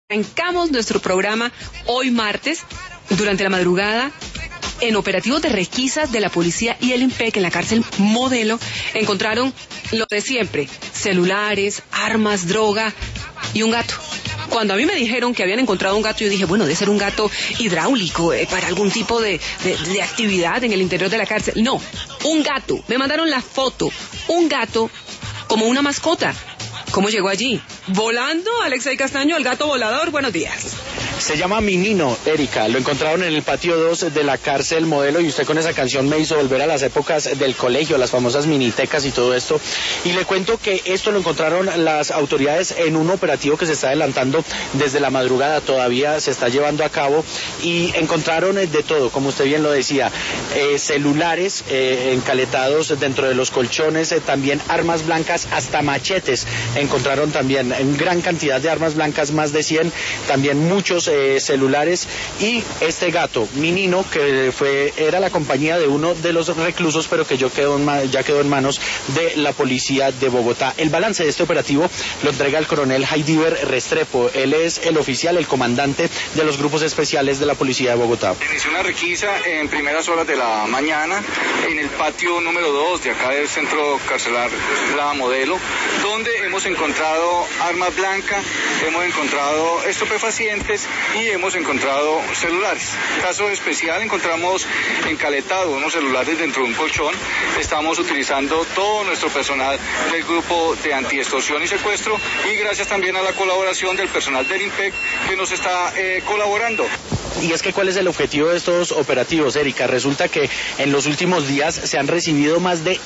Arrancamos nuestro programa hoy martes, durante la madrugada, en operativos de requisas de la policía y el IMPEC en la cárcel Modelo, encontraron lo de siempre, celulares, armas, droga y un gato. Cuando a mí me dijeron que habían encontrado un gato, yo dije, bueno, debe ser un gato hidráulico, para algún tipo de actividad en el interior de la cárcel. No, un gato. Me mandaron la foto, un gato como una mascota. ¿Cómo llegó allí? Volando, Alexei Castaño, el gato volador. Buenos días. Se llama Minino, Erika. Lo encontraron en el patio 2 de la cárcel Modelo y usted con esa canción me hizo volver a las épocas del colegio, las famosas minitecas y todo esto. Y le cuento que esto lo encontraron las autoridades en un operativo que se está adelantando desde la madrugada, todavía se está llevando a cabo, y encontraron de todo, como usted bien lo decía, celulares encaletados dentro de los colchones, también armas blancas, hasta machetes. Encontraron también en gran cantidad de armas blancas, más de 100, también muchos celulares, y este gato, Minino, que era la compañía de uno de los reclusos, pero que ya quedó en manos de la policía de Bogotá. El balance de este operativo lo entrega el coronel Heidiver Restrepo. Él es el oficial, el comandante de los grupos especiales de la policía de Bogotá. Inició una requisa en primeras horas de la mañana en el patio número 2 de acá del centro carcelar La Modelo, donde hemos encontrado armas blancas, hemos encontrado estupefacientes y hemos encontrado celulares. Caso especial, encontramos encaletados unos celulares dentro de un colchón. Estamos utilizando todo nuestro personal del grupo de antiextorsión y secuestro, y gracias también a la colaboración del personal del IMPEC que nos está colaborando. Y es que, ¿cuál es el objetivo de estos operativos, Erika? Resulta que en los últimos días se han recibido más de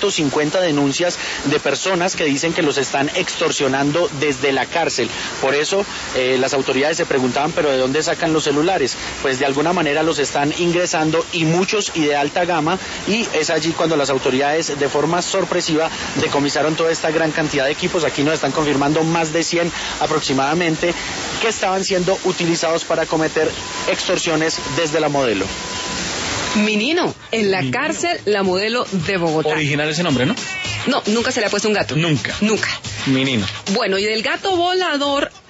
150 denuncias de personas que dicen que los están extorsionando desde la cárcel. Por eso las autoridades se preguntaban, ¿pero de dónde sacan los celulares? Pues de alguna manera los están ingresando, y muchos y de alta gama, y es allí cuando las autoridades de forma sorpresiva decomisaron toda esta gran cantidad de equipos. Aquí nos están confirmando más de 100 aproximadamente que estaban siendo utilizados para cometer extorsiones desde la Modelo. Minino, en la cárcel La Modelo de Bogotá. Original ese nombre, ¿no? No, nunca se le ha puesto un gato. Nunca. Nunca. Minino. Bueno, y del gato volador